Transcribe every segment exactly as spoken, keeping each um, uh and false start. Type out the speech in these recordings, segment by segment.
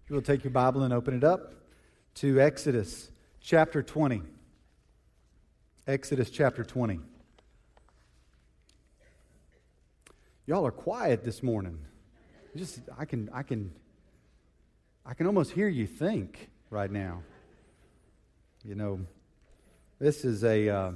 If you will take your Bible and open it up to Exodus chapter twenty. Exodus chapter twenty. Y'all are quiet this morning. Just I can I can I can almost hear you think right now. You know, this is a, uh,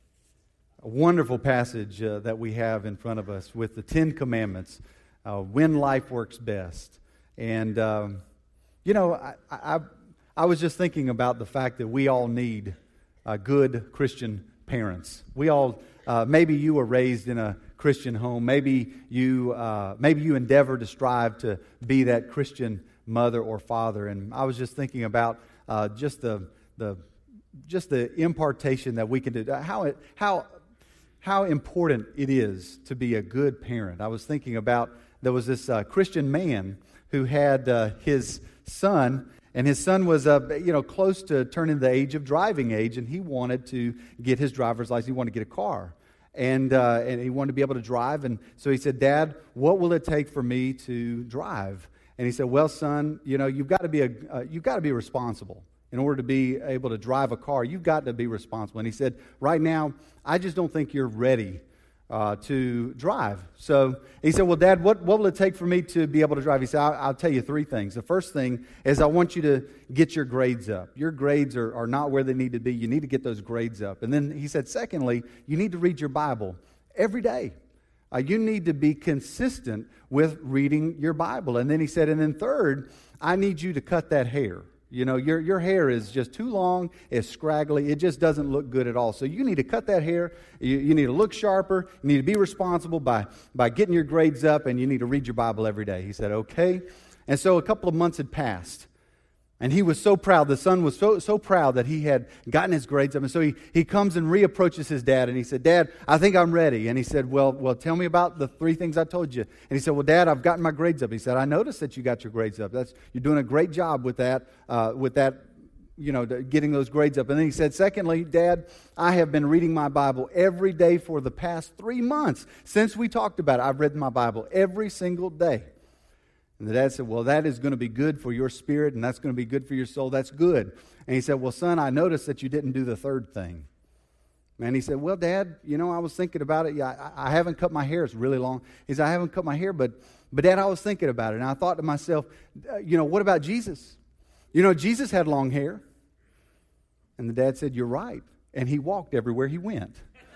a wonderful passage uh, that we have in front of us with the Ten Commandments, uh, when life works best. And um, you know, I, I I was just thinking about the fact that we all need uh, good Christian parents. We all uh, maybe you were raised in a Christian home. Maybe you uh, maybe you endeavor to strive to be that Christian mother or father. And I was just thinking about uh, just the the just the impartation that we can do. How it how how important it is to be a good parent. I was thinking about there was this uh, Christian man who had uh, his son, and his son was uh, you know close to turning the age of driving age, and he wanted to get his driver's license. He wanted to get a car. And uh, and he wanted to be able to drive. And so he said, "Dad, what will it take for me to drive?" And he said, "Well, son, you know, you've got to be a uh, you've got to be responsible in order to be able to drive a car. You've got to be responsible." And he said, "Right now, I just don't think you're ready uh, to drive." So he said, "Well, Dad, what, what will it take for me to be able to drive?" He said, I'll, "I'll tell you three things. The first thing is I want you to get your grades up. Your grades are, are not where they need to be. You need to get those grades up." And then he said, secondly, you need to read your Bible every day. Uh, you need to be consistent with reading your Bible. And then he said, and then third, I need you to cut that hair. You know, your your hair is just too long, it's scraggly, it just doesn't look good at all. So you need to cut that hair, you, you need to look sharper, you need to be responsible by, by getting your grades up, and you need to read your Bible every day. He said, okay. And so a couple of months had passed, and he was so proud, the son was so so proud that he had gotten his grades up. And so he, he comes and reapproaches his dad, and he said, "Dad, I think I'm ready." And he said, well, well, tell me about the three things I told you. And he said, "Well, Dad, I've gotten my grades up." He said, "I noticed that you got your grades up. That's you're doing a great job with that, uh, with that, you know, getting those grades up." And then he said, "Secondly, Dad, I have been reading my Bible every day for the past three months. Since we talked about it, I've read my Bible every single day." And the dad said, "Well, that is going to be good for your spirit, and that's going to be good for your soul. That's good." And he said, "Well, son, I noticed that you didn't do the third thing." And he said, "Well, Dad, you know, I was thinking about it. Yeah, I, I haven't cut my hair. It's really long." He said, "I haven't cut my hair, but, but Dad, I was thinking about it. And I thought to myself, you know, what about Jesus? You know, Jesus had long hair." And the dad said, "You're right. And he walked everywhere he went."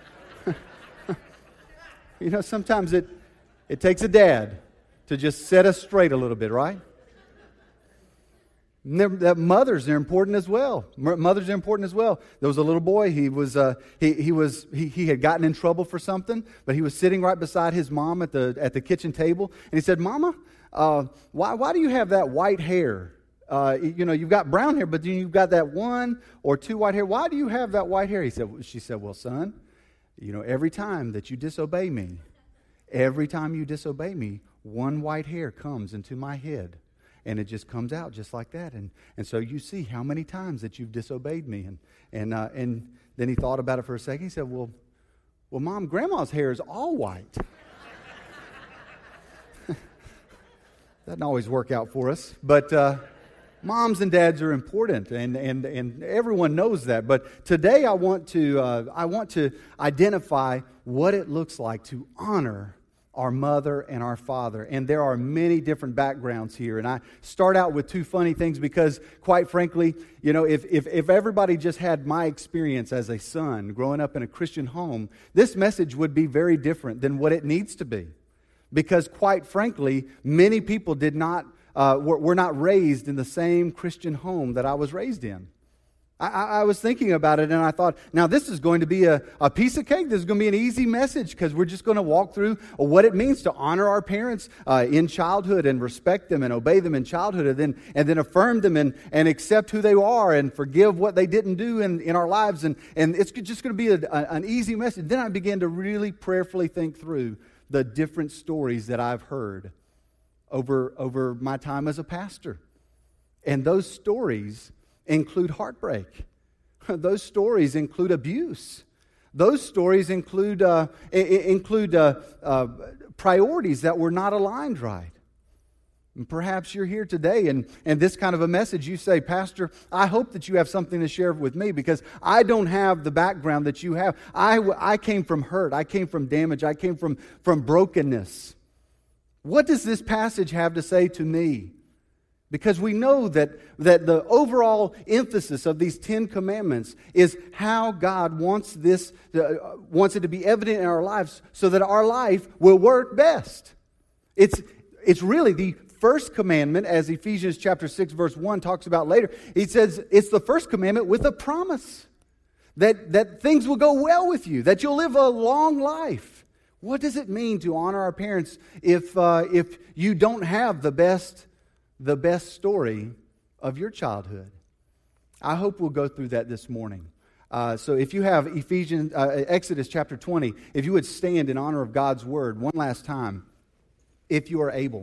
You know, sometimes it it takes a dad to just set us straight a little bit, right? That mothers are important as well. Mothers are important as well. There was a little boy. He was uh, he he was he, he had gotten in trouble for something, but he was sitting right beside his mom at the at the kitchen table, and he said, "Mama, uh, why why do you have that white hair? Uh, you know, you've got brown hair, but then you've got that one or two white hair. Why do you have that white hair?" He said. She said, "Well, son, you know, every time that you disobey me, every time you disobey me, one white hair comes into my head, and it just comes out just like that. And and so you see how many times that you've disobeyed me." And and uh, and then he thought about it for a second. He said, "Well, well, Mom, Grandma's hair is all white." That doesn't always work out for us, but uh, moms and dads are important, and and and everyone knows that. But today, I want to uh, I want to identify what it looks like to honor our mother and our father. And there are many different backgrounds here. And I start out with two funny things because, quite frankly, you know, if, if, if everybody just had my experience as a son growing up in a Christian home, this message would be very different than what it needs to be. Because, quite frankly, many people did not, uh, were, were not raised in the same Christian home that I was raised in. I, I was thinking about it, and I thought, now this is going to be a, a piece of cake. This is going to be an easy message because we're just going to walk through what it means to honor our parents uh, in childhood and respect them and obey them in childhood, and then and then affirm them and, and accept who they are and forgive what they didn't do in, in our lives. And, and it's just going to be a, a, an easy message. Then I began to really prayerfully think through the different stories that I've heard over, over my time as a pastor. And those stories include heartbreak. Those stories include abuse. Those stories include uh, include uh, uh, priorities that were not aligned right. And perhaps you're here today and, and this kind of a message, you say, Pastor, I hope that you have something to share with me because I don't have the background that you have. I, I came from hurt. I came from damage. I came from, from brokenness. What does this passage have to say to me? Because we know that, that the overall emphasis of these Ten Commandments is how God wants this, uh, wants it to be evident in our lives so that our life will work best. It's, it's really the first commandment, as Ephesians chapter six, verse one talks about later. He says it's the first commandment with a promise that, that things will go well with you, that you'll live a long life. What does it mean to honor our parents if, uh, if you don't have the best the best story of your childhood? I hope we'll go through that this morning. Uh, so if you have Ephesians, uh, Exodus chapter twenty, if you would stand in honor of God's word one last time, if you are able.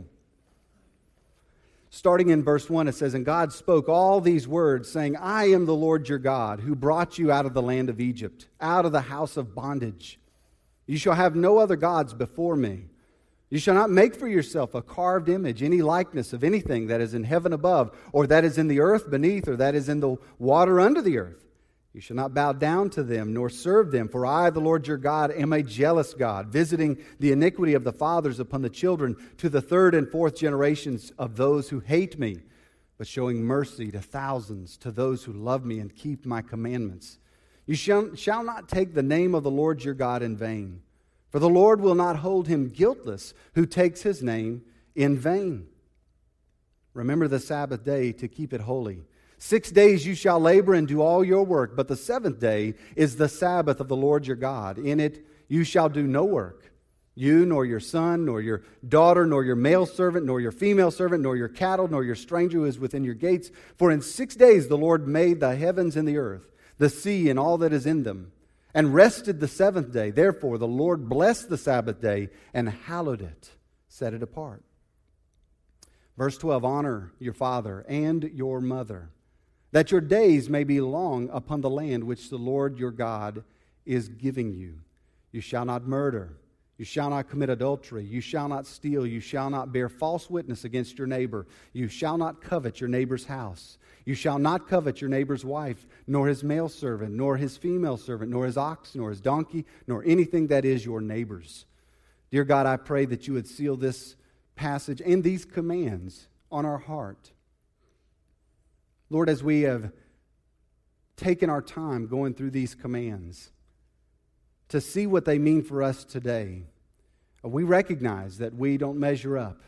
Starting in verse one, it says, And God spoke all these words, saying, I am the Lord your God, who brought you out of the land of Egypt, out of the house of bondage. You shall have no other gods before me. You shall not make for yourself a carved image, any likeness of anything that is in heaven above, or that is in the earth beneath, or that is in the water under the earth. You shall not bow down to them, nor serve them, for I, the Lord your God, am a jealous God, visiting the iniquity of the fathers upon the children to the third and fourth generations of those who hate me, but showing mercy to thousands, to those who love me and keep my commandments. You shall, shall not take the name of the Lord your God in vain. For the Lord will not hold him guiltless who takes his name in vain. Remember the Sabbath day to keep it holy. Six days you shall labor and do all your work, but the seventh day is the Sabbath of the Lord your God. In it you shall do no work. You, nor your son, nor your daughter, nor your male servant, nor your female servant, nor your cattle, nor your stranger who is within your gates. For in six days the Lord made the heavens and the earth, the sea and all that is in them, and rested the seventh day. Therefore, the Lord blessed the Sabbath day and hallowed it, set it apart. Verse twelve, honor your father and your mother, that your days may be long upon the land which the Lord your God is giving you. You shall not murder. You shall not commit adultery. You shall not steal. You shall not bear false witness against your neighbor. You shall not covet your neighbor's house. You shall not covet your neighbor's wife, nor his male servant, nor his female servant, nor his ox, nor his donkey, nor anything that is your neighbor's. Dear God, I pray that you would seal this passage and these commands on our heart. Lord, as we have taken our time going through these commands to see what they mean for us today, we recognize that we don't measure up.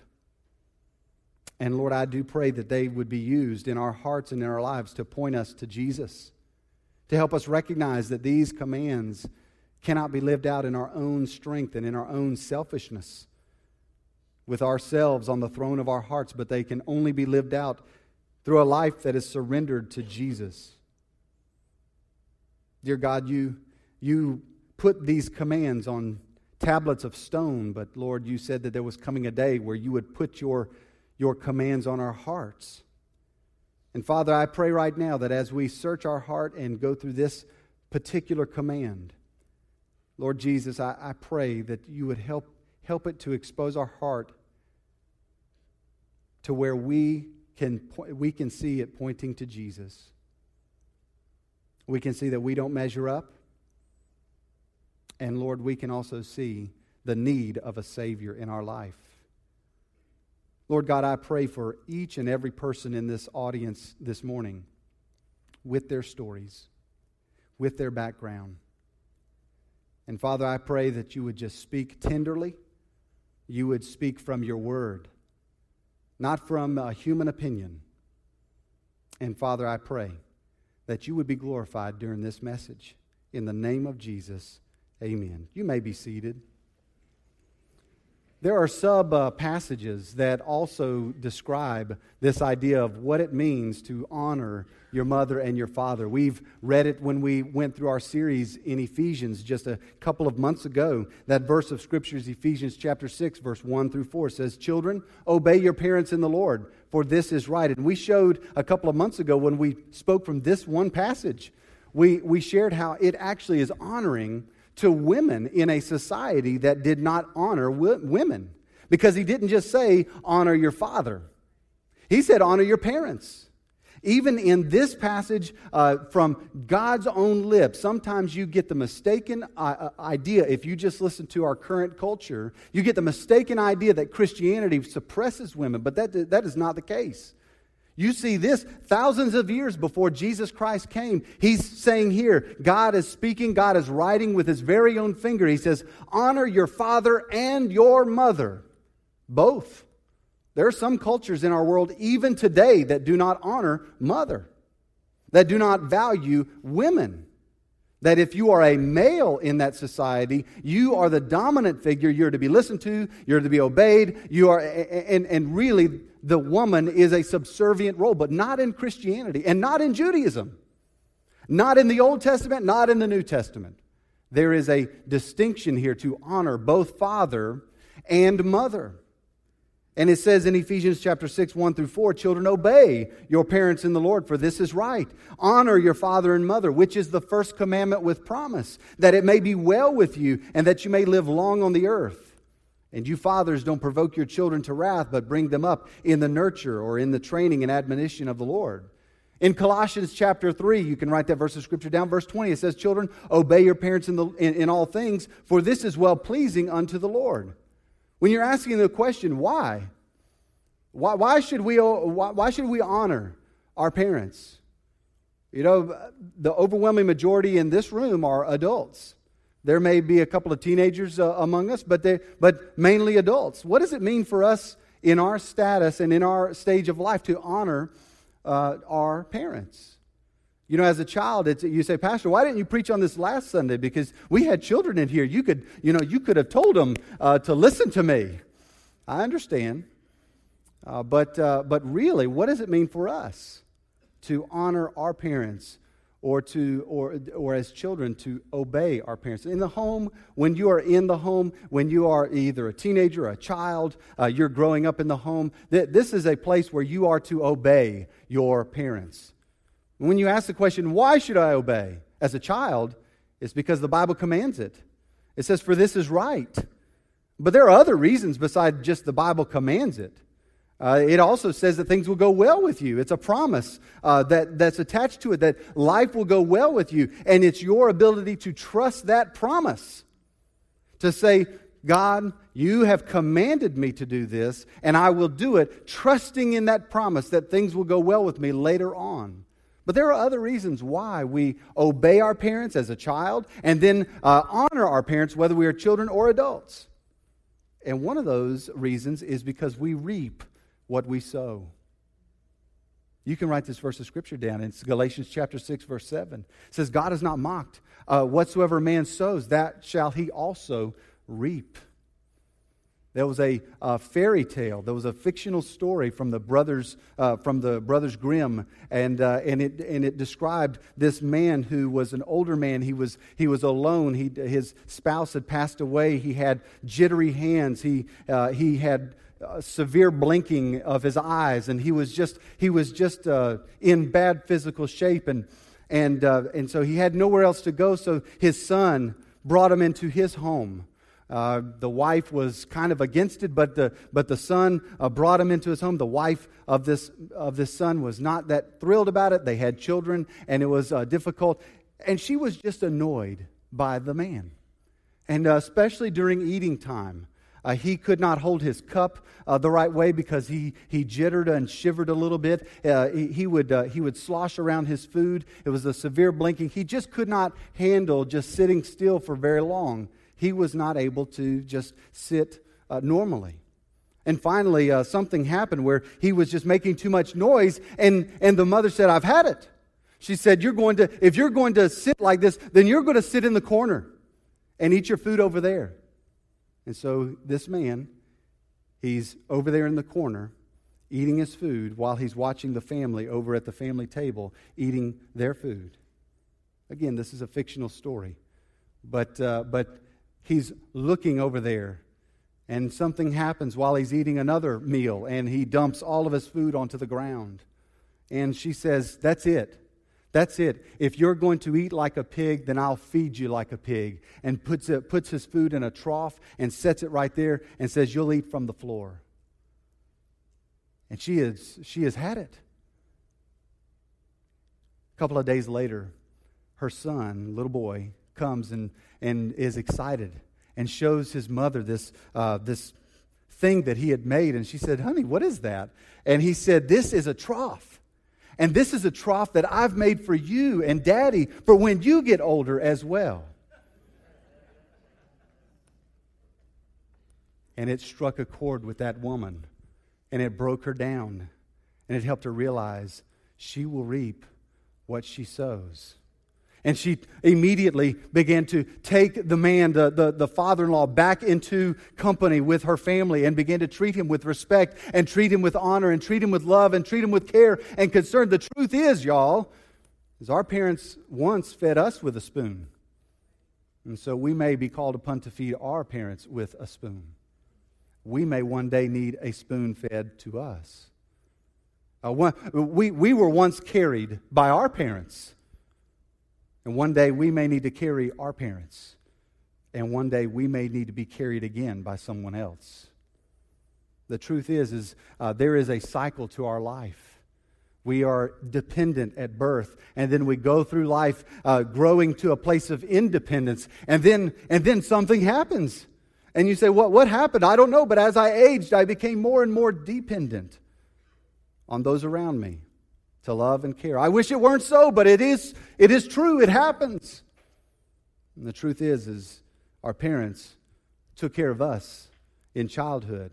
And Lord, I do pray that they would be used in our hearts and in our lives to point us to Jesus, to help us recognize that these commands cannot be lived out in our own strength and in our own selfishness, with ourselves on the throne of our hearts, but they can only be lived out through a life that is surrendered to Jesus. Dear God, you, you put these commands on tablets of stone, but Lord, you said that there was coming a day where you would put your your commands on our hearts. And Father, I pray right now that as we search our heart and go through this particular command, Lord Jesus, I, I pray that you would help, help it to expose our heart to where we can, we can see it pointing to Jesus. We can see that we don't measure up. And Lord, we can also see the need of a Savior in our life. Lord God, I pray for each and every person in this audience this morning with their stories, with their background. And Father, I pray that you would just speak tenderly. You would speak from your word, not from a human opinion. And Father, I pray that you would be glorified during this message. In the name of Jesus, amen. You may be seated. There are sub-passages uh, that also describe this idea of what it means to honor your mother and your father. We've read it when we went through our series in Ephesians just a couple of months ago. That verse of Scripture is Ephesians chapter six, verse one through four. It says, Children, obey your parents in the Lord, for this is right. And we showed a couple of months ago when we spoke from this one passage, we, we shared how it actually is honoring to women in a society that did not honor w- women. Because he didn't just say, honor your father. He said, honor your parents. Even in this passage uh, from God's own lips, sometimes you get the mistaken uh, idea, if you just listen to our current culture, you get the mistaken idea that Christianity suppresses women, but that, that is not the case. You see this thousands of years before Jesus Christ came. He's saying here, God is speaking, God is writing with His very own finger. He says, honor your father and your mother, both. There are some cultures in our world, even today, that do not honor mother, that do not value women. That if you are a male in that society, you are the dominant figure. You're to be listened to, you're to be obeyed, you are, and, and really the woman is a subservient role, but not in Christianity and not in Judaism. Not in the Old Testament, not in the New Testament. There is a distinction here to honor both father and mother. And it says in Ephesians chapter six, one through four, children, obey your parents in the Lord, for this is right. Honor your father and mother, which is the first commandment with promise, that it may be well with you and that you may live long on the earth. And you fathers, don't provoke your children to wrath, but bring them up in the nurture or in the training and admonition of the Lord. In Colossians chapter three, you can write that verse of Scripture down, verse twenty, it says, children, obey your parents in, the, in, in all things, for this is well-pleasing unto the Lord. When you're asking the question, why? Why, why should we why, why should we honor our parents? You know, the overwhelming majority in this room are adults. There may be a couple of teenagers uh, among us, but they but mainly adults. What does it mean for us in our status and in our stage of life to honor uh, our parents? You know, as a child, it's, you say, Pastor, why didn't you preach on this last Sunday? Because we had children in here. You could, you know, you could have told them uh, to listen to me. I understand. Uh, but, uh, but really, what does it mean for us to honor our parents or to, or, or as children, to obey our parents? In the home, when you are in the home, when you are either a teenager or a child, uh, you're growing up in the home, th- this is a place where you are to obey your parents. When you ask the question, why should I obey? As a child, it's because the Bible commands it. It says, for this is right. But there are other reasons besides just the Bible commands it. Uh, it also says that things will go well with you. It's a promise uh, that, that's attached to it, that life will go well with you. And it's your ability to trust that promise. To say, God, you have commanded me to do this, and I will do it, trusting in that promise that things will go well with me later on. But there are other reasons why we obey our parents as a child and then uh, honor our parents, whether we are children or adults. And one of those reasons is because we reap what we sow. You can write this verse of Scripture down. It's Galatians chapter six, verse seven. It says, God is not mocked. Uh, whatsoever man sows, that shall he also reap. There was a uh, fairy tale. There was a fictional story from the brothers uh, from the brothers Grimm, and uh, and it and it described this man who was an older man. He was he was alone. He his spouse had passed away. He had jittery hands. He uh, he had uh, severe blinking of his eyes, and he was just he was just uh, in bad physical shape, and and uh, and so he had nowhere else to go. So his son brought him into his home. Uh, the wife was kind of against it, but the but the son uh, brought him into his home. The wife of this of this son was not that thrilled about it. They had children, and it was uh, difficult. And she was just annoyed by the man, and uh, especially during eating time, uh, he could not hold his cup uh, the right way because he he jittered and shivered a little bit. Uh, he, he would uh, he would slosh around his food. It was a severe blinking. He just could not handle just sitting still for very long. He was not able to just sit uh, normally. And finally, uh, something happened where he was just making too much noise, and, and the mother said, I've had it. She said, you're going to, if you're going to sit like this, then you're going to sit in the corner and eat your food over there. And so this man, he's over there in the corner eating his food while he's watching the family over at the family table eating their food. Again, this is a fictional story, but uh, but he's looking over there, and something happens while he's eating another meal, and he dumps all of his food onto the ground. And she says, that's it. That's it. If you're going to eat like a pig, then I'll feed you like a pig. And puts it, puts his food in a trough and sets it right there and says, you'll eat from the floor. And she is she has had it. A couple of days later, her son, little boy, comes and, and is excited and shows his mother this uh, this thing that he had made. And she said, "Honey, what is that?" And he said, "This is a trough. And this is a trough that I've made for you and Daddy for when you get older as well." And it struck a chord with that woman. And it broke her down. And it helped her realize she will reap what she sows. And she immediately began to take the man, the, the, the father-in-law, back into company with her family and began to treat him with respect and treat him with honor and treat him with love and treat him with care and concern. The truth is, y'all, is our parents once fed us with a spoon. And so we may be called upon to feed our parents with a spoon. We may one day need a spoon fed to us. Uh, one, we, we were once carried by our parents. And one day we may need to carry our parents. And one day we may need to be carried again by someone else. The truth is, is uh, there is a cycle to our life. We are dependent at birth, and then we go through life uh, growing to a place of independence, and then and then something happens. And you say, what, what happened? I don't know, but as I aged, I became more and more dependent on those around me to love and care. I wish it weren't so, but it is, it is true. It happens. And the truth is, is our parents took care of us in childhood.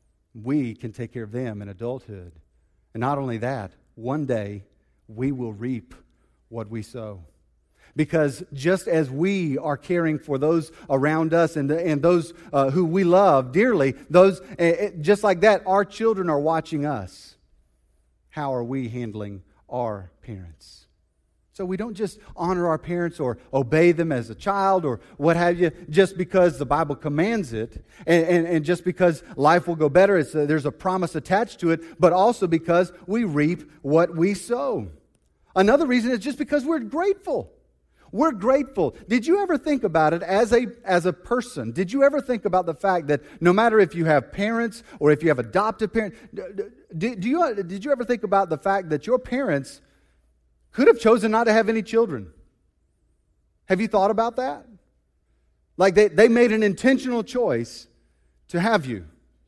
We can take care of them in adulthood. And not only that, one day we will reap what we sow. Because just as we are caring for those around us and, and those uh, who we love dearly, those uh, just like that, our children are watching us. How are we handling our parents? So we don't just honor our parents or obey them as a child or what have you, just because the Bible commands it, and, and, and just because life will go better. It's a, there's a promise attached to it, but also because we reap what we sow. Another reason is just because we're grateful. We're grateful. Did you ever think about it as a as a person? Did you ever think about the fact that no matter if you have parents or if you have adopted parents, do, do you did you ever think about the fact that your parents could have chosen not to have any children? Have you thought about that? Like they, they made an intentional choice to have you.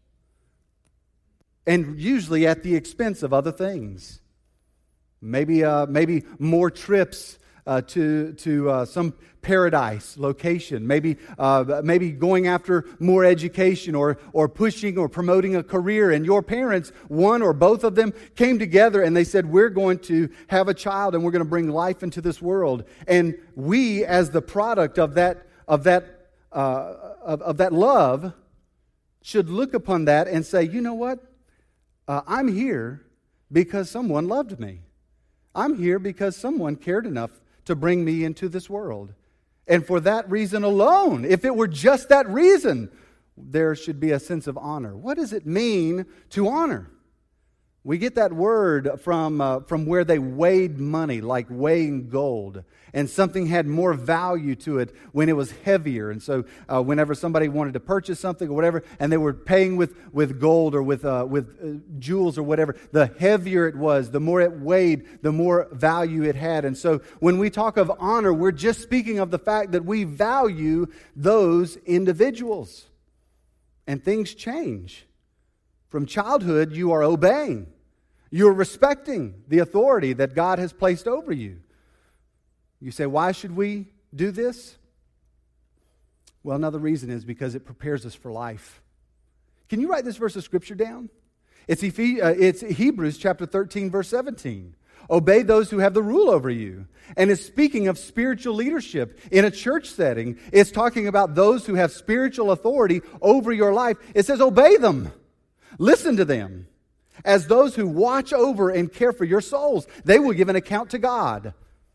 And usually at the expense of other things. Maybe uh, maybe more trips Uh, to to uh, some paradise location, maybe uh, maybe going after more education or or pushing or promoting a career. And your parents, one or both of them, came together and they said, "We're going to have a child and we're going to bring life into this world." And we, as the product of that of that uh, of, of that love, should look upon that and say, "You know what? Uh, I'm here because someone loved me. I'm here because someone cared enough to bring me into this world." And for that reason alone, if it were just that reason, there should be a sense of honor. What does it mean to honor? We get that word from uh, from where they weighed money, like weighing gold. And something had more value to it when it was heavier. And so uh, whenever somebody wanted to purchase something or whatever, and they were paying with, with gold or with, uh, with uh, jewels or whatever, the heavier it was, the more it weighed, the more value it had. And so when we talk of honor, we're just speaking of the fact that we value those individuals. And things change. From childhood, you are obeying. You're respecting the authority that God has placed over you. You say, why should we do this? Well, another reason is because it prepares us for life. Can you write this verse of Scripture down? It's, Ephes- uh, it's Hebrews chapter thirteen, verse seventeen. Obey those who have the rule over you. And it's speaking of spiritual leadership in a church setting. It's talking about those who have spiritual authority over your life. It says, obey them. Listen to them. As those who watch over and care for your souls, they will give an account to God.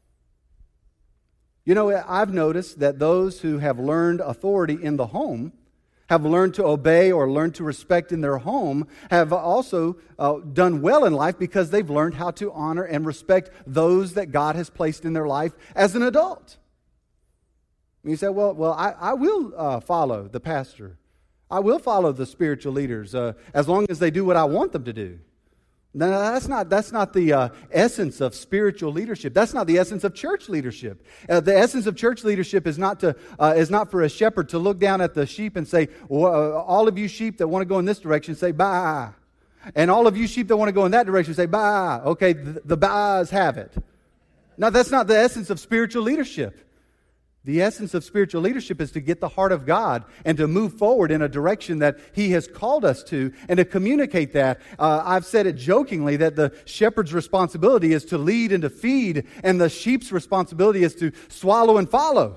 You know, I've noticed that those who have learned authority in the home, have learned to obey or learned to respect in their home, have also uh, done well in life because they've learned how to honor and respect those that God has placed in their life as an adult. And you say, well, well, I, I will uh, follow the pastor. I will follow the spiritual leaders uh, as long as they do what I want them to do. No, no, that's not, that's not the uh, essence of spiritual leadership. That's not the essence of church leadership. Uh, the essence of church leadership is not to uh, is not for a shepherd to look down at the sheep and say, well, uh, all of you sheep that want to go in this direction, say bye. And all of you sheep that want to go in that direction, say bye. Okay, the, the byes have it. No, that's not the essence of spiritual leadership. The essence of spiritual leadership is to get the heart of God and to move forward in a direction that He has called us to and to communicate that. Uh, I've said it jokingly that the shepherd's responsibility is to lead and to feed, and the sheep's responsibility is to swallow and follow.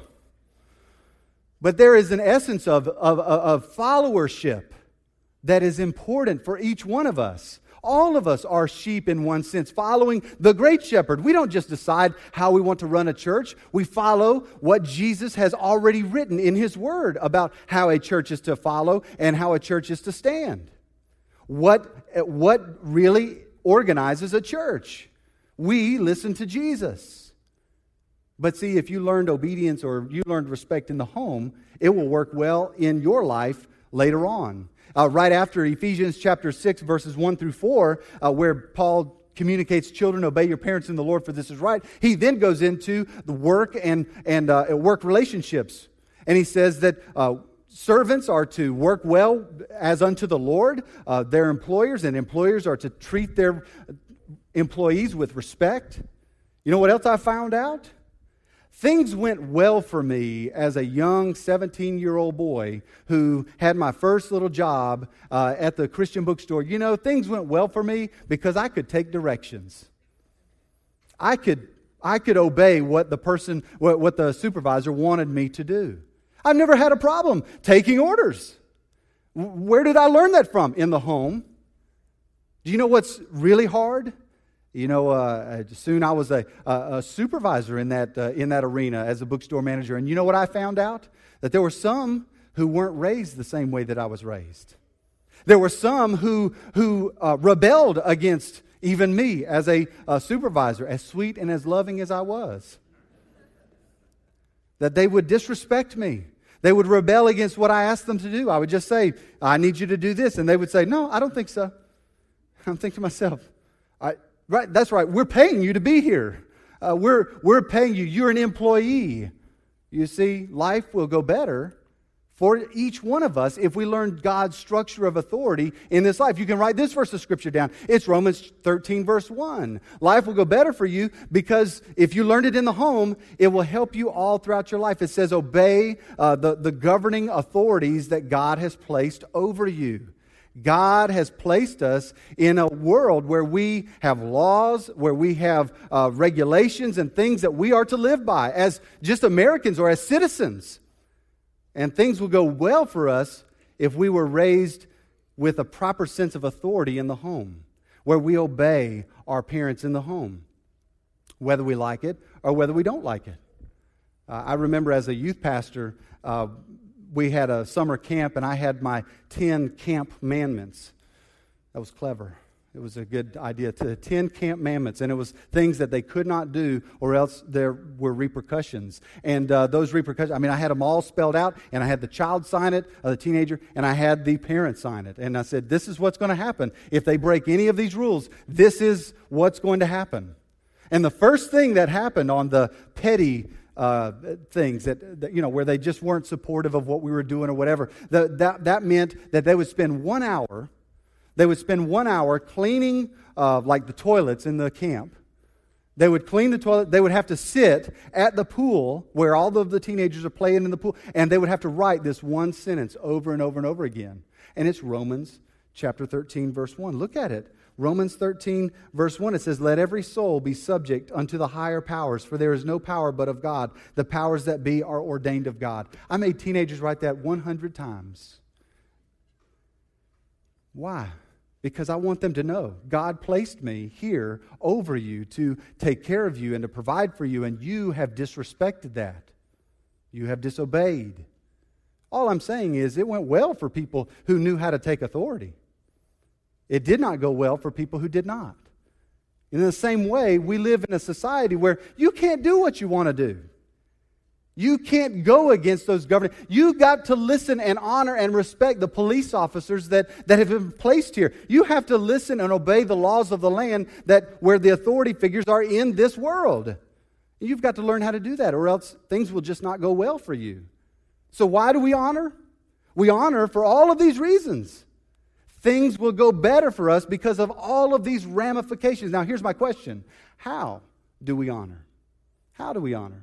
But there is an essence of, of, of followership that is important for each one of us. All of us are sheep in one sense, following the great shepherd. We don't just decide how we want to run a church. We follow what Jesus has already written in His Word about how a church is to follow and how a church is to stand. What, what really organizes a church? We listen to Jesus. But see, if you learned obedience or you learned respect in the home, it will work well in your life later on. Uh, right after Ephesians chapter six, verses one through four, uh, where Paul communicates, children, obey your parents in the Lord, for this is right. He then goes into the work and, and uh, work relationships. And he says that uh, servants are to work well as unto the Lord, uh, their employers, and employers are to treat their employees with respect. You know what else I found out? Things went well for me as a young seventeen-year-old boy who had my first little job uh, at the Christian bookstore. You know, things went well for me because I could take directions. I could I could obey what the person, what, what the supervisor wanted me to do. I've never had a problem taking orders. Where did I learn that from? In the home. Do you know what's really hard? You know, uh, soon I was a, a, a supervisor in that uh, in that arena as a bookstore manager. And you know what I found out? That there were some who weren't raised the same way that I was raised. There were some who, who uh, rebelled against even me as a, a supervisor, as sweet and as loving as I was. That they would disrespect me. They would rebel against what I asked them to do. I would just say, I need you to do this. And they would say, no, I don't think so. I'm thinking to myself, I... Right, that's right. We're paying you to be here. Uh, we're we're paying you. You're an employee. You see, life will go better for each one of us if we learn God's structure of authority in this life. You can write this verse of Scripture down. It's Romans thirteen, verse one. Life will go better for you because if you learned it in the home, it will help you all throughout your life. It says, obey uh, the, the governing authorities that God has placed over you. God has placed us in a world where we have laws, where we have uh, regulations and things that we are to live by as just Americans or as citizens. And things will go well for us if we were raised with a proper sense of authority in the home, where we obey our parents in the home, whether we like it or whether we don't like it. Uh, I remember as a youth pastor, uh, we had a summer camp, and I had my ten camp commandments. That was clever. It was a good idea. To ten camp commandments, and it was things that they could not do, or else there were repercussions. And uh, those repercussions, I mean, I had them all spelled out, and I had the child sign it, uh, the teenager, and I had the parent sign it. And I said, this is what's going to happen. If they break any of these rules, this is what's going to happen. And the first thing that happened on the petty Uh, things that, that, you know, where they just weren't supportive of what we were doing or whatever. The, that, that meant that they would spend one hour, they would spend one hour cleaning, uh, like the toilets in the camp. They would clean the toilet. They would have to sit at the pool where all of the teenagers are playing in the pool, and they would have to write this one sentence over and over and over again. And it's Romans chapter thirteen, verse one. Look at it. Romans thirteen, verse one, it says, let every soul be subject unto the higher powers, for there is no power but of God. The powers that be are ordained of God. I made teenagers write that one hundred times. Why? Because I want them to know God placed me here over you to take care of you and to provide for you, and you have disrespected that. You have disobeyed. All I'm saying is it went well for people who knew how to take authority. It did not go well for people who did not. In the same way, we live in a society where you can't do what you want to do. You can't go against those government. You got to listen and honor and respect the police officers that, that have been placed here. You have to listen and obey the laws of the land that where the authority figures are in this world. You've got to learn how to do that, or else things will just not go well for you. So why do we honor? We honor for all of these reasons. Things will go better for us because of all of these ramifications. Now, here's my question. How do we honor? How do we honor?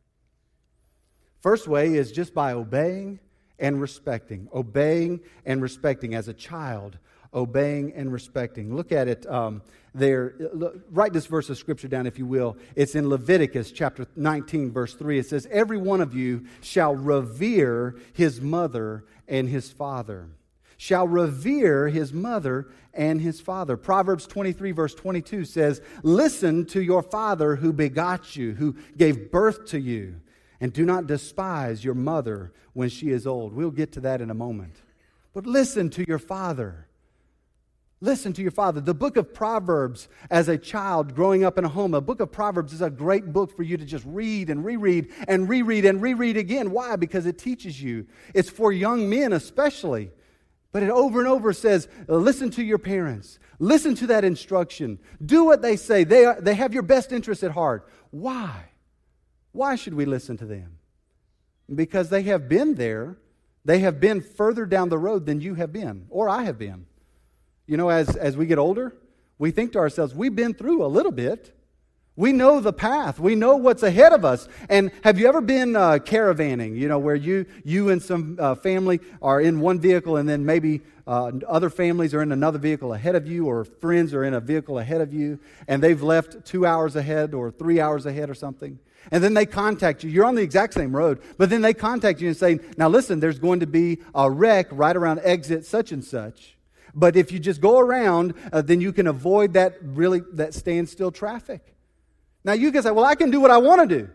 First way is just by obeying and respecting. Obeying and respecting as a child. Obeying and respecting. Look at it um, there. Look, write this verse of Scripture down, if you will. It's in Leviticus chapter nineteen, verse three. It says, every one of you shall revere his mother and his father. Shall revere his mother and his father. Proverbs twenty-three, verse twenty-two says, listen to your father who begot you, who gave birth to you. And do not despise your mother when she is old. We'll get to that in a moment. But listen to your father. Listen to your father. The book of Proverbs, as a child growing up in a home, the book of Proverbs is a great book for you to just read and reread and reread and reread again. Why? Because it teaches you. It's for young men especially. But it over and over says, listen to your parents. Listen to that instruction. Do what they say. They are, they have your best interest at heart. Why? Why should we listen to them? Because they have been there. They have been further down the road than you have been, or I have been. You know, as, as we get older, we think to ourselves, we've been through a little bit. We know the path. We know what's ahead of us. And have you ever been uh, caravanning, you know, where you you and some uh, family are in one vehicle and then maybe uh, other families are in another vehicle ahead of you, or friends are in a vehicle ahead of you, and they've left two hours ahead or three hours ahead or something. And then they contact you. You're on the exact same road, but then they contact you and say, now listen, there's going to be a wreck right around exit such and such. But if you just go around, uh, then you can avoid that really that standstill traffic. Now you can say, well, I can do what I want to do.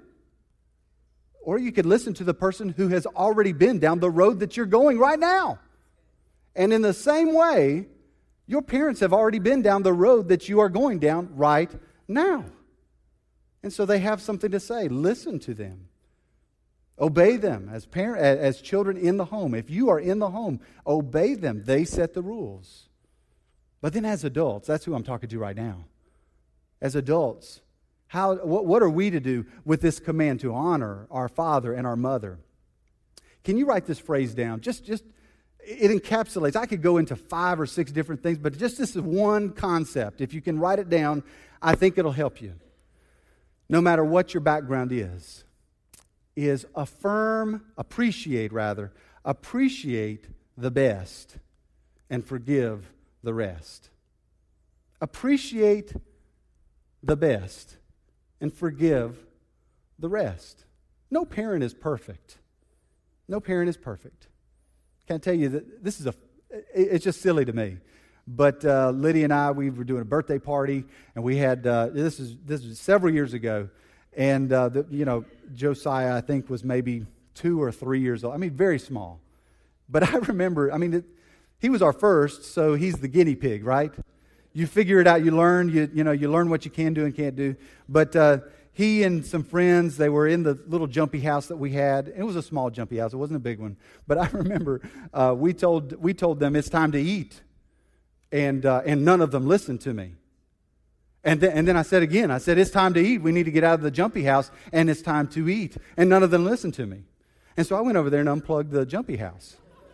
Or you could listen to the person who has already been down the road that you're going right now. And in the same way, your parents have already been down the road that you are going down right now. And so they have something to say. Listen to them. Obey them as parent, as children in the home. If you are in the home, obey them. They set the rules. But then as adults, that's who I'm talking to right now. As adults, how what, what are we to do with this command to honor our father and our mother? Can you write this phrase down? Just, just it encapsulates. I could go into five or six different things, but just this is one concept. If you can write it down, I think it'll help you. No matter what your background is, is affirm, appreciate rather, appreciate the best and forgive the rest. Appreciate the best and forgive the rest. No parent is perfect. No parent is perfect. Can I tell you that this is a, it's just silly to me. But uh, Lydia and I, we were doing a birthday party, and we had, uh, this is this was several years ago, and, uh, the, you know, Josiah, I think, was maybe two or three years old. I mean, very small. But I remember, I mean, it, he was our first, so he's the guinea pig, right? You figure it out, you learn, you you know, you learn what you can do and can't do. But uh, he and some friends, they were in the little jumpy house that we had. It was a small jumpy house, it wasn't a big one. But I remember uh, we told we told them it's time to eat. And uh, and none of them listened to me. And, th- and then I said again, I said, it's time to eat. We need to get out of the jumpy house, and it's time to eat. And none of them listened to me. And so I went over there and unplugged the jumpy house.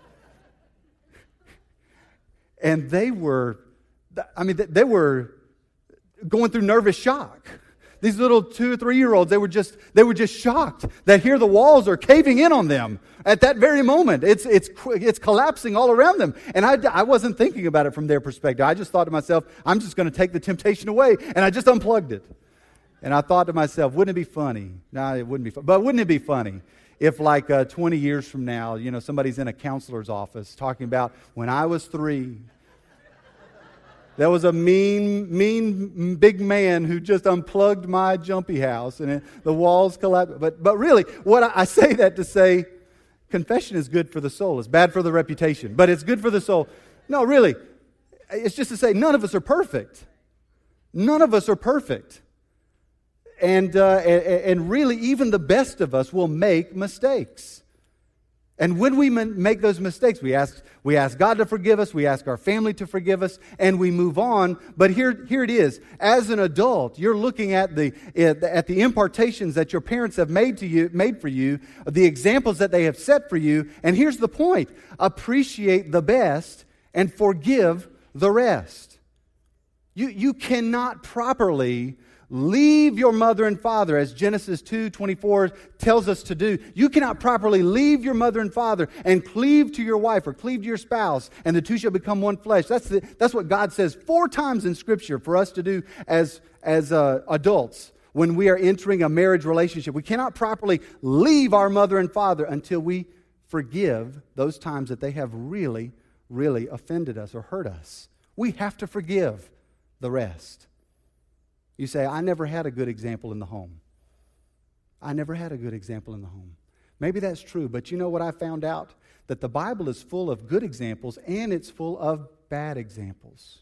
And they were, I mean, they were going through nervous shock. These little two or three-year-olds, they were just they were just shocked that here the walls are caving in on them at that very moment. It's it's it's collapsing all around them. And I, I wasn't thinking about it from their perspective. I just thought to myself, I'm just going to take the temptation away. And I just unplugged it. And I thought to myself, wouldn't it be funny? No, it wouldn't be funny. But wouldn't it be funny if like uh, twenty years from now, you know, somebody's in a counselor's office talking about when I was three, there was a mean, mean, big man who just unplugged my jumpy house and it, the walls collapsed. But, but really, what I, I say that to say, confession is good for the soul. It's bad for the reputation, but it's good for the soul. No, really, it's just to say none of us are perfect. None of us are perfect. And, uh, and, and really, even the best of us will make mistakes. And when we make those mistakes, we ask, we ask God to forgive us, we ask our family to forgive us, and we move on. But here, here it is. As an adult, you're looking at the, at the impartations that your parents have made to you, made for you, the examples that they have set for you. And here's the point. Appreciate the best and forgive the rest. You, you cannot properly leave your mother and father, as Genesis two twenty-four tells us to do. You cannot properly leave your mother and father and cleave to your wife or cleave to your spouse, and the two shall become one flesh. That's the, that's what God says four times in Scripture for us to do as, as uh, adults when we are entering a marriage relationship. We cannot properly leave our mother and father until we forgive those times that they have really, really offended us or hurt us. We have to forgive the rest. You say, I never had a good example in the home. I never had a good example in the home. Maybe that's true, but you know what I found out? That the Bible is full of good examples and it's full of bad examples.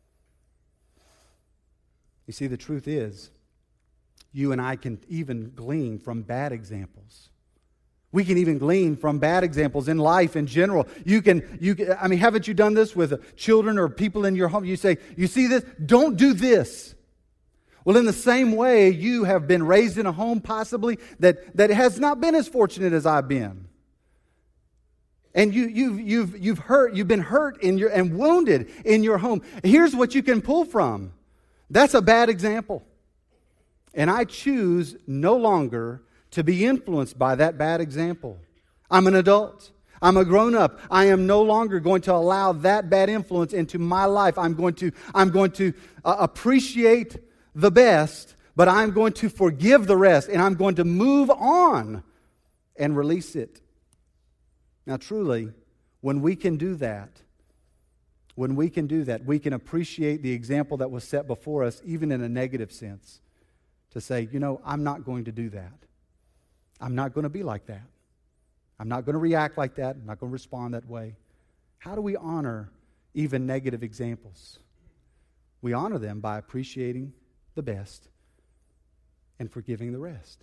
You see, the truth is, you and I can even glean from bad examples. We can even glean from bad examples in life in general. You can, you can, I mean, haven't you done this with children or people in your home? You say, you see this? Don't do this. Well, in the same way, you have been raised in a home possibly that, that has not been as fortunate as I've been. And you, you've, you've, you've hurt, you've been hurt in your, and wounded in your home. Here's what you can pull from. That's a bad example. And I choose no longer to be influenced by that bad example. I'm an adult. I'm a grown-up. I am no longer going to allow that bad influence into my life. I'm going to, I'm going to uh, appreciate the best, but I'm going to forgive the rest, and I'm going to move on and release it. Now, truly, when we can do that, when we can do that, we can appreciate the example that was set before us, even in a negative sense, to say, you know, I'm not going to do that. I'm not going to be like that. I'm not going to react like that. I'm not going to respond that way. How do we honor even negative examples? We honor them by appreciating the best and forgiving the rest.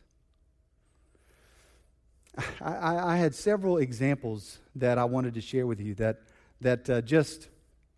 I, I, I had several examples that I wanted to share with you that, that uh, just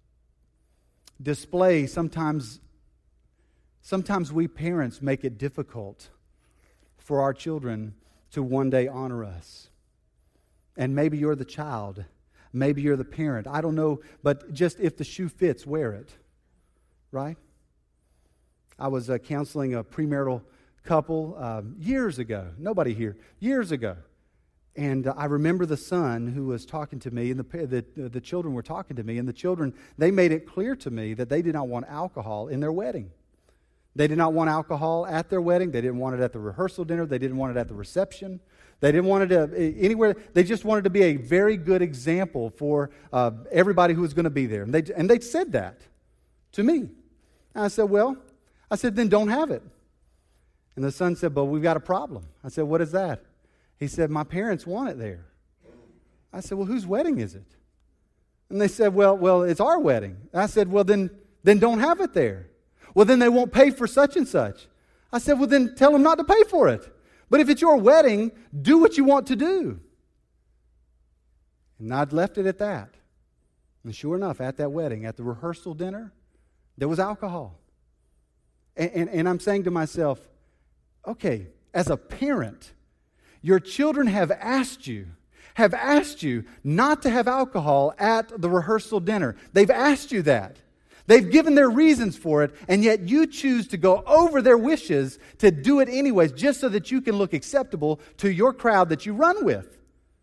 display sometimes, sometimes we parents make it difficult for our children to one day honor us. And maybe you're the child. Maybe you're the parent. I don't know, but just if the shoe fits, wear it. Right? I was uh, counseling a premarital couple uh, years ago. Nobody here. Years ago. And uh, I remember the son who was talking to me, and the, the, the children were talking to me, and the children, they made it clear to me that they did not want alcohol in their wedding. They did not want alcohol at their wedding. They didn't want it at the rehearsal dinner. They didn't want it at the reception. They didn't want it to, anywhere. They just wanted to be a very good example for uh, everybody who was going to be there. And they, and they said that to me. And I said, well, I said, then don't have it. And the son said, but we've got a problem. I said, what is that? He said, my parents want it there. I said, well, whose wedding is it? And they said, well, well, it's our wedding. I said, well, then, then don't have it there. Well, then they won't pay for such and such. I said, well, then tell them not to pay for it. But if it's your wedding, do what you want to do. And I'd left it at that. And sure enough, at that wedding, at the rehearsal dinner, there was alcohol. And, and, and I'm saying to myself, okay, as a parent, your children have asked you, have asked you not to have alcohol at the rehearsal dinner. They've asked you that. They've given their reasons for it, and yet you choose to go over their wishes to do it anyways, just so that you can look acceptable to your crowd that you run with.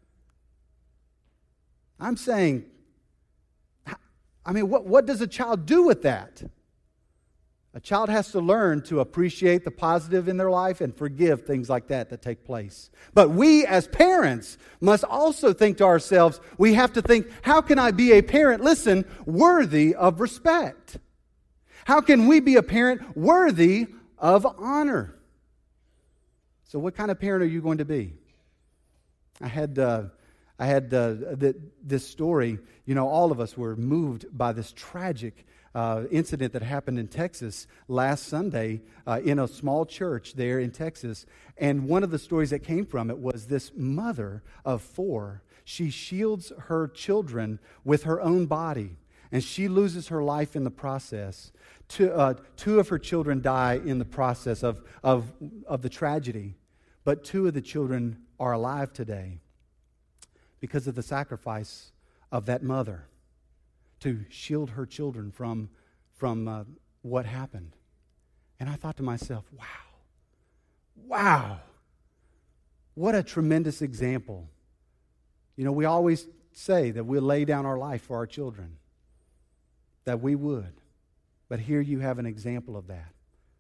I'm saying, I mean, what, what does a child do with that? A child has to learn to appreciate the positive in their life and forgive things like that that take place. But we as parents must also think to ourselves, we have to think, how can I be a parent, listen, worthy of respect? How can we be a parent worthy of honor? So what kind of parent are you going to be? I had uh, I had uh, the, this story, you know, all of us were moved by this tragic uh, incident that happened in Texas last Sunday uh, in a small church there in Texas. And one of the stories that came from it was this mother of four. She shields her children with her own body, and she loses her life in the process. Two, uh, two of her children die in the process of, of, of the tragedy, but two of the children are alive today because of the sacrifice of that mother to shield her children from, from uh, what happened. And I thought to myself, wow, wow, what a tremendous example. You know, we always say that we'll lay down our life for our children, that we would. But here you have an example of that.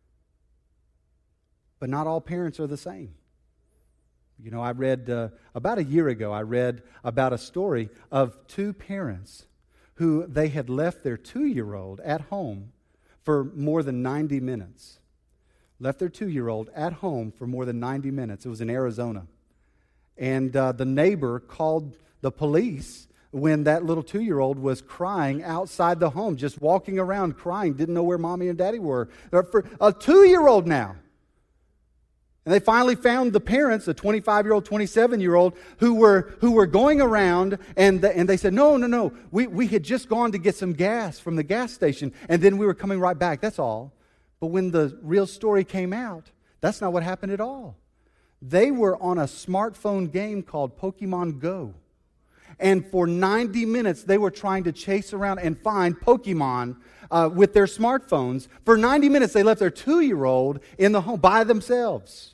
But not all parents are the same. You know, I read, uh, about a year ago, I read about a story of two parents who they had left their two-year-old at home for more than ninety minutes. Left their two-year-old at home for more than ninety minutes. It was in Arizona. And uh, the neighbor called the police when that little two-year-old was crying outside the home, just walking around crying, didn't know where mommy and daddy were. For a two-year-old now. And they finally found the parents, a twenty-five-year-old, twenty-seven-year-old, who were who were going around, and the, and they said, no, no, no, we, we had just gone to get some gas from the gas station, and then we were coming right back, that's all. But when the real story came out, that's not what happened at all. They were on a smartphone game called Pokemon Go. And for ninety minutes, they were trying to chase around and find Pokemon uh, with their smartphones. For ninety minutes, they left their two-year-old in the home by themselves.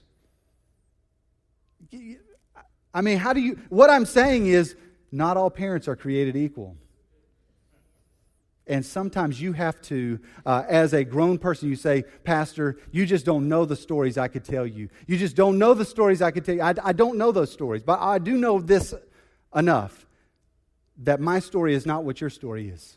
I mean, how do you... What I'm saying is, not all parents are created equal. And sometimes you have to, uh, as a grown person, you say, Pastor, you just don't know the stories I could tell you. You just don't know the stories I could tell you. I, I don't know those stories, but I do know this enough, that my story is not what your story is.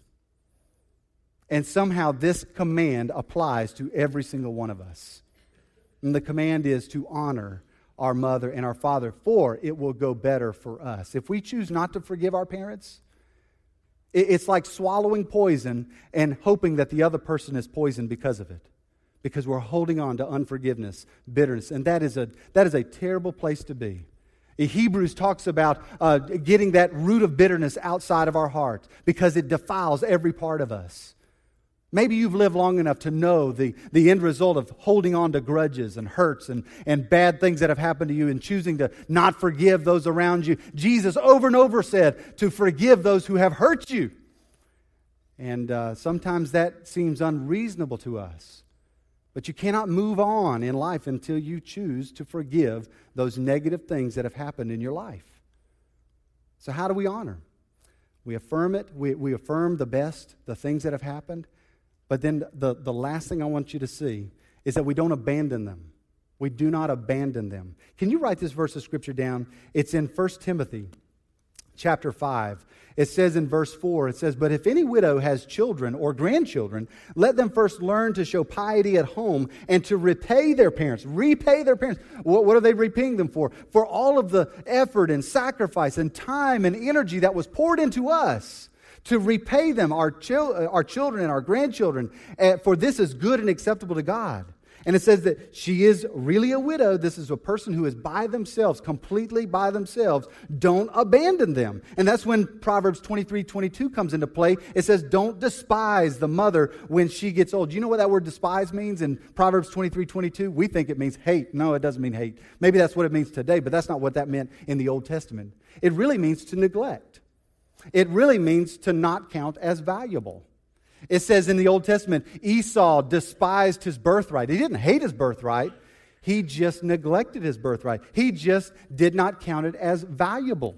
And somehow this command applies to every single one of us. And the command is to honor our mother and our father, for it will go better for us. If we choose not to forgive our parents, it's like swallowing poison and hoping that the other person is poisoned because of it. Because we're holding on to unforgiveness, bitterness. And that is a, that is a terrible place to be. Hebrews talks about uh, getting that root of bitterness outside of our heart because it defiles every part of us. Maybe you've lived long enough to know the, the end result of holding on to grudges and hurts and, and bad things that have happened to you and choosing to not forgive those around you. Jesus over and over said to forgive those who have hurt you. And uh, sometimes that seems unreasonable to us. But you cannot move on in life until you choose to forgive those negative things that have happened in your life. So how do we honor? We affirm it. We, we affirm the best, the things that have happened. But then the, the last thing I want you to see is that we don't abandon them. We do not abandon them. Can you write this verse of Scripture down? It's in First Timothy chapter five. It says in verse four, it says, but if any widow has children or grandchildren, let them first learn to show piety at home and to repay their parents. Repay their parents. What, what are they repaying them for? For all of the effort and sacrifice and time and energy that was poured into us. To repay them, our, chil- our children and our grandchildren, uh, for this is good and acceptable to God. And it says that she is really a widow. This is a person who is by themselves, completely by themselves. Don't abandon them. And that's when Proverbs twenty-three twenty-two comes into play. It says, don't despise the mother when she gets old. Do you know what that word despise means in Proverbs twenty-three twenty-two? We think it means hate. No, it doesn't mean hate. Maybe that's what it means today, but that's not what that meant in the Old Testament. It really means to neglect. It really means to not count as valuable. It says in the Old Testament, Esau despised his birthright. He didn't hate his birthright. He just neglected his birthright. He just did not count it as valuable.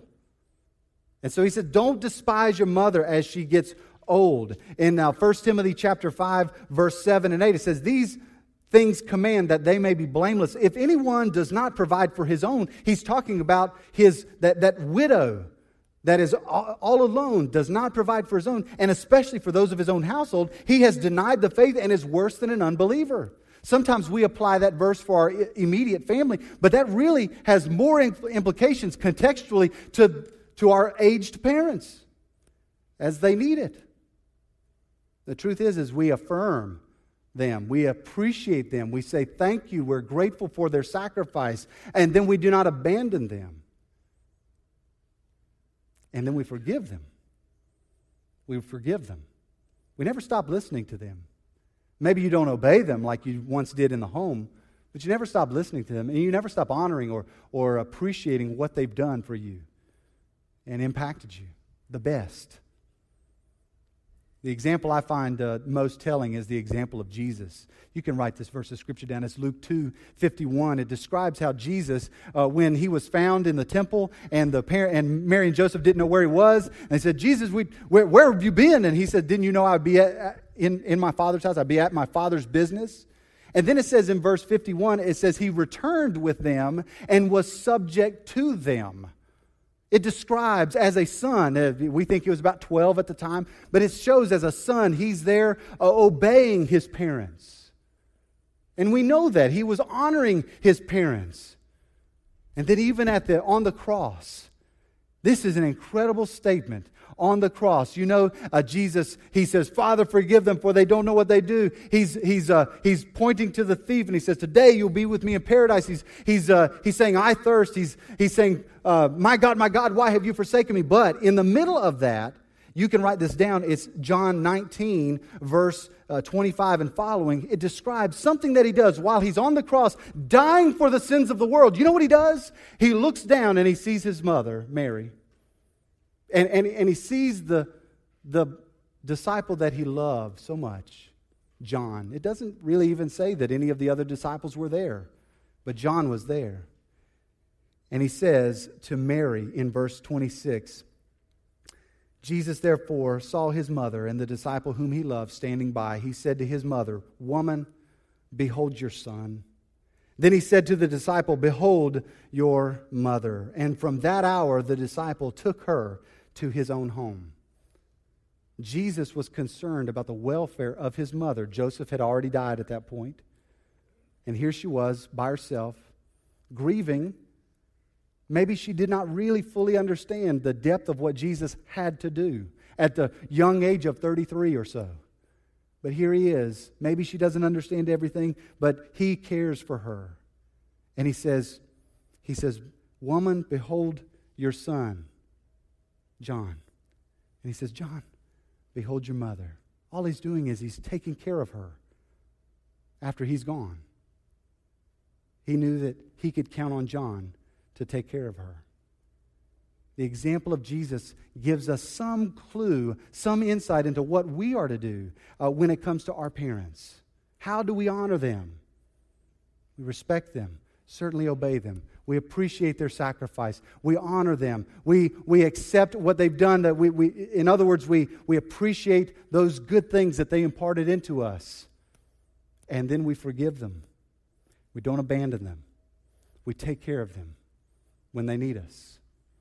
And so he said, don't despise your mother as she gets old. In uh, First Timothy chapter five, verse seven and eight, it says, these things command that they may be blameless. If anyone does not provide for his own, he's talking about his that, that widow that is all alone, does not provide for his own, and especially for those of his own household, he has denied the faith and is worse than an unbeliever. Sometimes we apply that verse for our immediate family, but that really has more implications contextually to, to our aged parents as they need it. The truth is, is we affirm them. We appreciate them. We say thank you. We're grateful for their sacrifice. And then we do not abandon them. And then we forgive them. We forgive them. We never stop listening to them. Maybe you don't obey them like you once did in the home, but you never stop listening to them, and you never stop honoring or, or appreciating what they've done for you and impacted you the best. The example I find uh, most telling is the example of Jesus. You can write this verse of Scripture down. It's Luke two fifty-one. It describes how Jesus, uh, when he was found in the temple, and the parent and Mary and Joseph didn't know where he was, and they said, "Jesus, we, where, where have you been?" And he said, "Didn't you know I'd be at, in, in my Father's house? I'd be at my Father's business." And then it says in verse fifty-one, it says, "He returned with them and was subject to them." It describes as a son. We think he was about twelve at the time, but it shows as a son he's there uh, obeying his parents. And we know that he was honoring his parents. And then even at the on the cross, this is an incredible statement. On the cross, you know, uh, Jesus, he says, "Father, forgive them, for they don't know what they do." He's he's uh, he's pointing to the thief, and he says, "Today you'll be with me in paradise." He's he's uh, he's saying, "I thirst." He's he's saying, uh, "My God, my God, why have you forsaken me?" But in the middle of that, you can write this down. It's John nineteen, verse uh, twenty-five and following. It describes something that he does while he's on the cross, dying for the sins of the world. You know what he does? He looks down and he sees his mother, Mary. And, and, and he sees the, the disciple that he loved so much, John. It doesn't really even say that any of the other disciples were there, but John was there. And he says to Mary in verse twenty-six, "Jesus therefore saw his mother and the disciple whom he loved standing by. He said to his mother, 'Woman, behold your son.' Then he said to the disciple, 'Behold your mother.' And from that hour the disciple took her to his own home." Jesus was concerned about the welfare of his mother. Joseph had already died at that point. And here she was by herself, grieving. Maybe she did not really fully understand the depth of what Jesus had to do at the young age of thirty-three or so. But here he is. Maybe she doesn't understand everything, but he cares for her. And he says, he says, "Woman, behold your son, John." And he says, "John, behold your mother." All he's doing is he's taking care of her after he's gone. He knew that he could count on John to take care of her. The example of Jesus gives us some clue, some insight into what we are to do uh, when it comes to our parents. How do we honor them? We respect them, certainly obey them. We appreciate their sacrifice. We honor them. We we accept what they've done. That we, we in other words, we, we appreciate those good things that they imparted into us. And then we forgive them. We don't abandon them. We take care of them when they need us.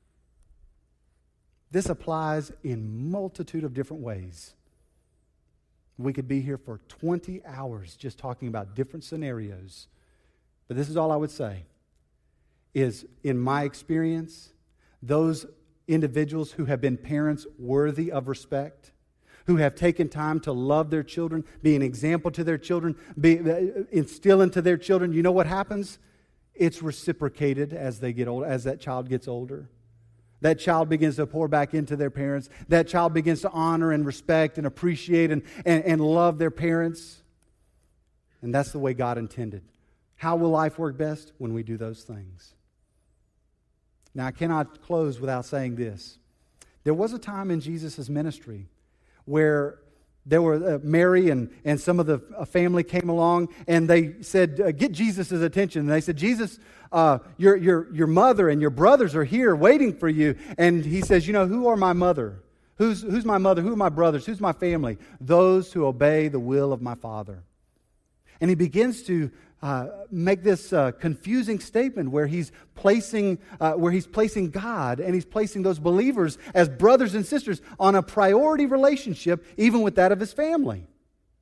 This applies in multitude of different ways. We could be here for twenty hours just talking about different scenarios. But this is all I would say, is in my experience, those individuals who have been parents worthy of respect, who have taken time to love their children, be an example to their children, be, instill into their children, you know what happens? It's reciprocated as they get older, as that child gets older. That child begins to pour back into their parents. That child begins to honor and respect and appreciate and, and, and love their parents. And that's the way God intended. How will life work best? When we do those things. Now, I cannot close without saying this. There was a time in Jesus' ministry where there were uh, Mary and, and some of the uh, family came along and they said, uh, get Jesus' attention. And they said, "Jesus, uh, your, your, your mother and your brothers are here waiting for you." And he says, "You know, who are my mother? Who's, who's my mother? Who are my brothers? Who's my family? Those who obey the will of my Father." And he begins to uh, make this uh, confusing statement where he's placing uh, where he's placing God and he's placing those believers as brothers and sisters on a priority relationship, even with that of his family.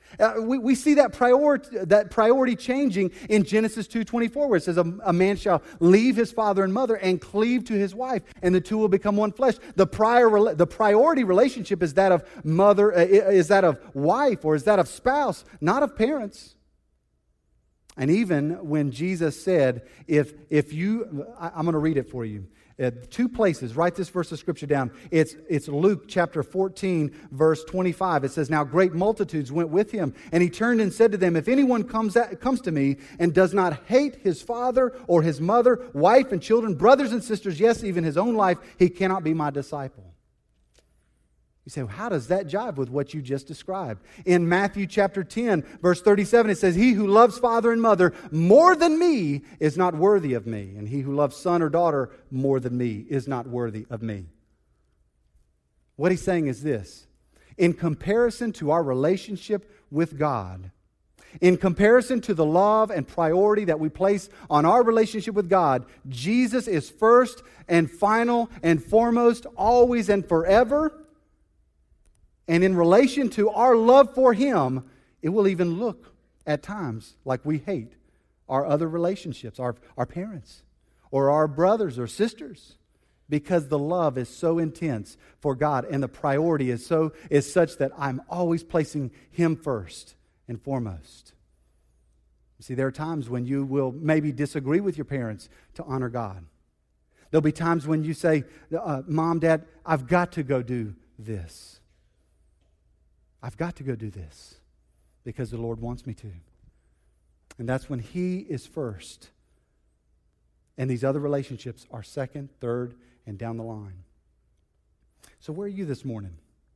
Uh, we, we see that priority, that priority changing in Genesis two twenty-four, where it says, a, a man shall leave his father and mother and cleave to his wife, and the two will become one flesh. The prior, the priority relationship is that of mother, uh, is that of wife, or is that of spouse, not of parents. And even when Jesus said, if, if you, I, I'm going to read it for you. Uh, two places, write this verse of Scripture down. It's, it's Luke chapter fourteen, verse twenty-five. It says, now great multitudes went with him, and he turned and said to them, if anyone comes, at, comes to me and does not hate his father or his mother, wife and children, brothers and sisters, yes, even his own life, he cannot be my disciple. You say, well, how does that jive with what you just described? In Matthew chapter ten, verse thirty-seven, it says, he who loves father and mother more than me is not worthy of me. And he who loves son or daughter more than me is not worthy of me. What he's saying is this. In comparison to our relationship with God, in comparison to the love and priority that we place on our relationship with God, Jesus is first and final and foremost, always and forever. And in relation to our love for Him, it will even look at times like we hate our other relationships, our, our parents, or our brothers or sisters, because the love is so intense for God and the priority is so is such that I'm always placing Him first and foremost. You see, there are times when you will maybe disagree with your parents to honor God. There'll be times when you say, uh, Mom, Dad, I've got to go do this. I've got to go do this because the Lord wants me to. And that's when He is first. And these other relationships are second, third, and down the line. So where are you this morning?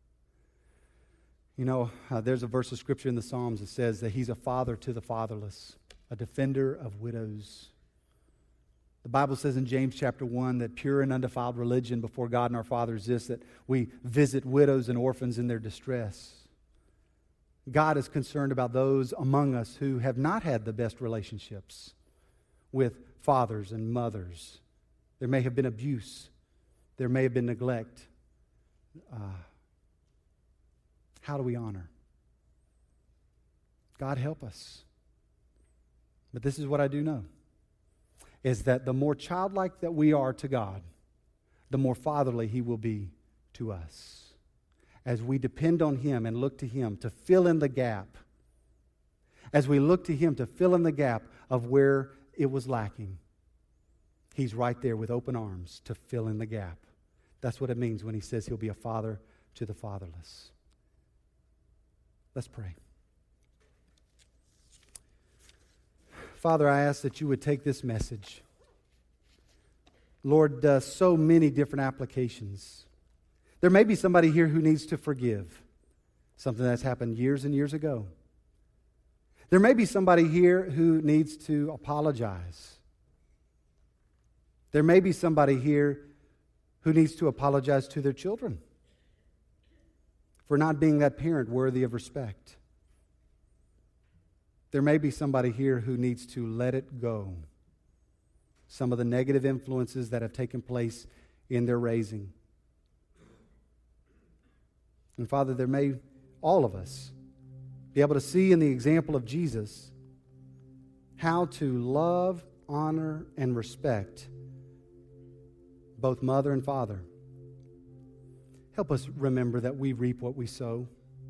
You know, uh, there's a verse of Scripture in the Psalms that says that He's a father to the fatherless, a defender of widows. The Bible says in James chapter one that pure and undefiled religion before God and our Father is this, that we visit widows and orphans in their distress. God is concerned about those among us who have not had the best relationships with fathers and mothers. There may have been abuse. There may have been neglect. Uh, how do we honor? God help us. But this is what I do know, is that the more childlike that we are to God, the more fatherly He will be to us. As we depend on Him and look to Him to fill in the gap, as we look to Him to fill in the gap of where it was lacking, He's right there with open arms to fill in the gap. That's what it means when He says He'll be a father to the fatherless. Let's pray. Father, I ask that You would take this message. Lord, uh, so many different applications. There may be somebody here who needs to forgive something that's happened years and years ago. There may be somebody here who needs to apologize. There may be somebody here who needs to apologize to their children for not being that parent worthy of respect. There may be somebody here who needs to let it go. Some of the negative influences that have taken place in their raising. And Father, there may, all of us, be able to see in the example of Jesus how to love, honor, and respect both mother and father. Help us remember that we reap what we sow.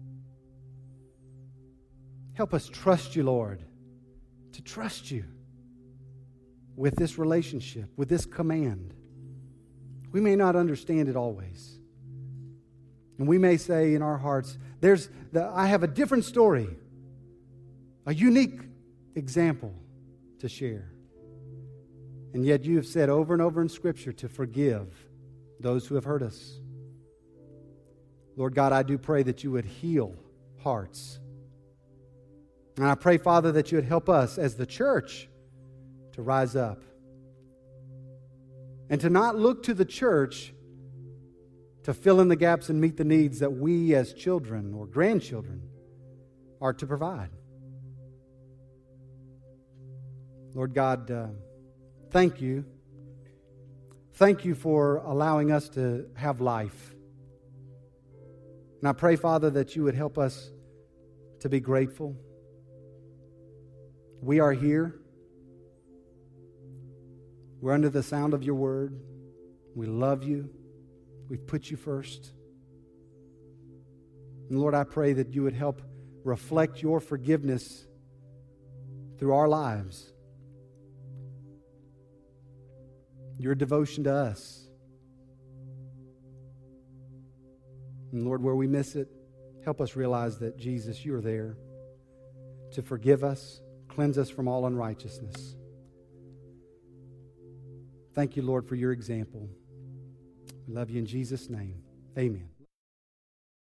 Help us trust You, Lord, to trust You with this relationship, with this command. We may not understand it always. And we may say in our hearts, "There's the, I have a different story, a unique example to share." And yet You have said over and over in Scripture to forgive those who have hurt us. Lord God, I do pray that You would heal hearts. And I pray, Father, that You would help us as the church to rise up and to not look to the church to fill in the gaps and meet the needs that we as children or grandchildren are to provide. Lord God, uh, thank You. Thank You for allowing us to have life. And I pray, Father, that You would help us to be grateful. We are here. We're under the sound of your word. We love you. We've put you first. And Lord, I pray that you would help reflect your forgiveness through our lives. Your devotion to us. And Lord, where we miss it, help us realize that, Jesus, you are there to forgive us, cleanse us from all unrighteousness. Thank you, Lord, for your example. We love you in Jesus' name. Amen.